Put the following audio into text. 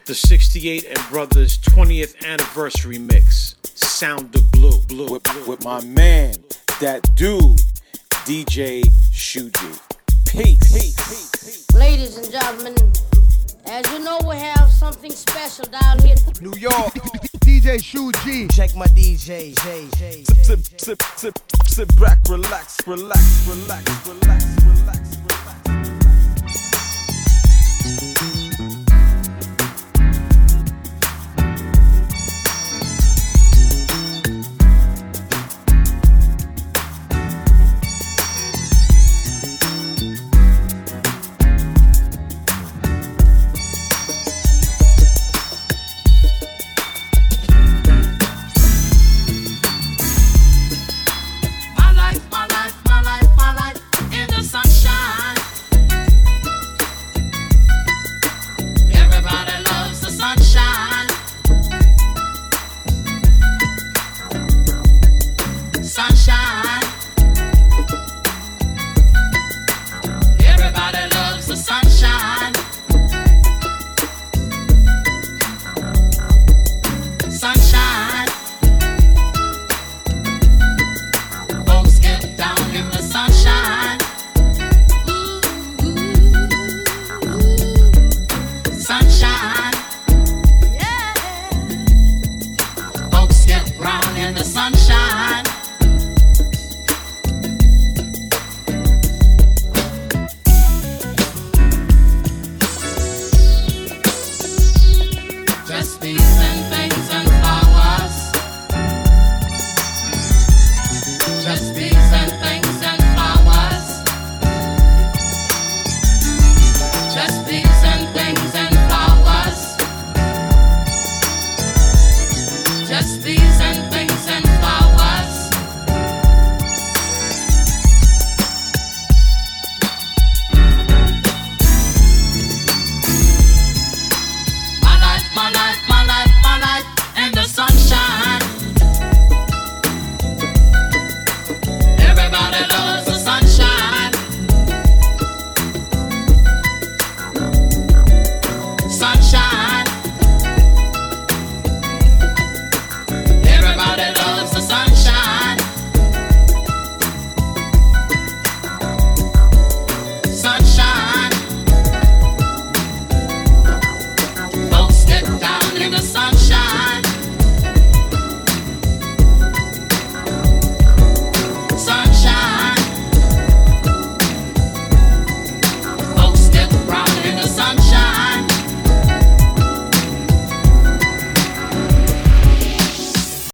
The 68 and Brothers 20th anniversary mix. Sound of Blue. With my man, that dude, DJ Shuji. Peace. Ladies and gentlemen, as you know, we have something special down here. New York, DJ Shuji. Check my DJ. Sit back, relax. Sunshine.